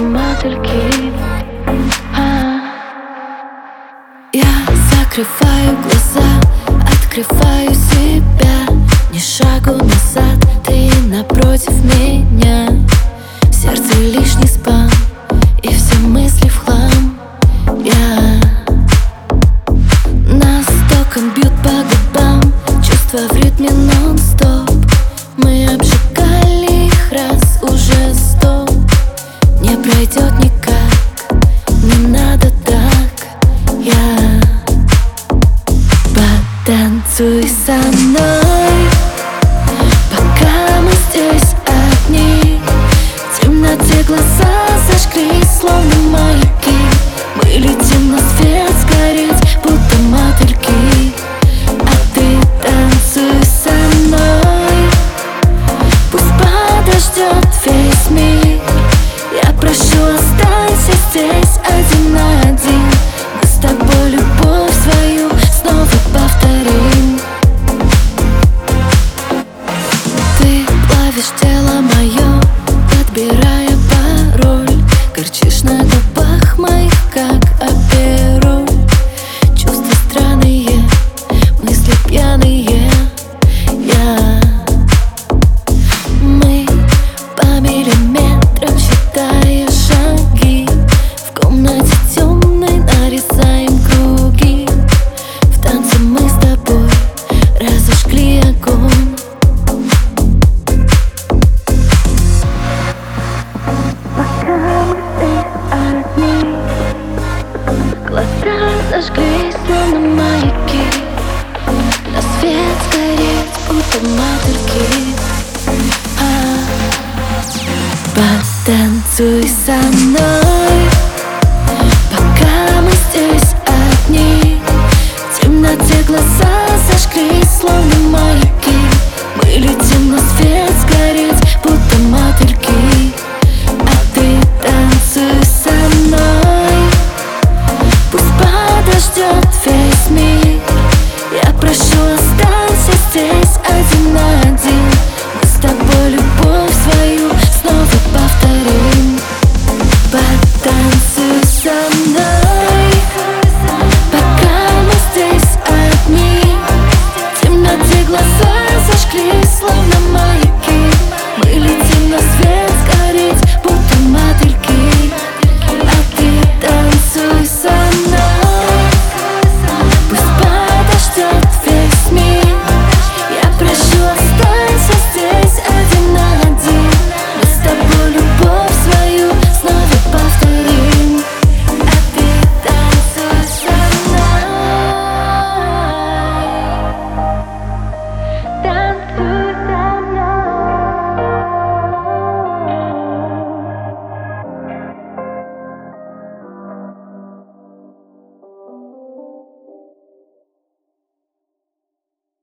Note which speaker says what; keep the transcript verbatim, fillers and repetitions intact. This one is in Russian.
Speaker 1: мотыльки. а. Я закрываю глаза, открываю себя. Ни шагу назад, ты напротив меня. В сердце лишний спам, и все мысли в хлам. Я нас током бьют по губам, чувства в ритме нон-стоп. Мы обжигали их раз уже сто. Не пройдет никак, не надо так. Я потанцуй со мной, пока мы здесь одни. В темноте глаза зажглись, словно маяки. Мы летим на свет сгореть, будто мотыльки. А ты танцуй со мной, пусть подождет весь мир. Я прошу, останься здесь один на один. Мы с тобой любовь свою снова повторим. Ты плавишь тело мое, подбирая пароль. Горчишь на губах моих, как апероль. Чувства странные, мысли пьяные. Я Мы по миллиметрам считая шаги. В комнате темной нарезаем круги. В танце мы с тобой разожгли огонь. Пока мы здесь одни, глаза зажглись, словно маяки. На свет сгореть, будто мотыльки. а. Потанцуй со мной,